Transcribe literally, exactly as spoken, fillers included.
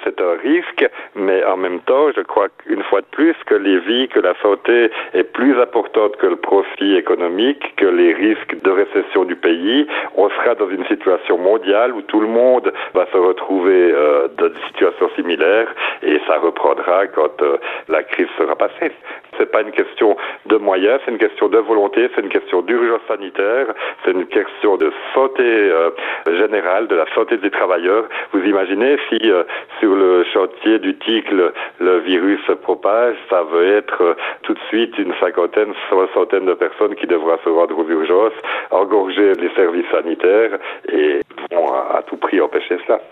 c'est un risque, mais en même temps, je crois qu'une fois de plus, que les vies, que la santé est plus importante que le profit économique, que les risques de récession du pays. On sera dans une situation mondiale où tout le monde va se retrouver euh, dans des situations similaires et ça reprendra quand euh, la crise sera passée. C'est pas une question de moyens, c'est une question de volonté, c'est une question d'urgence sanitaire, c'est une question de santé euh, générale, de la santé des travailleurs. Vous imaginez si euh, sur le chantier du T I C le, le virus se propage, ça va être euh, tout de suite une cinquantaine, soixantaine de personnes qui devront se rendre aux urgences, engorger les services sanitaires et vont à, à tout prix empêcher cela.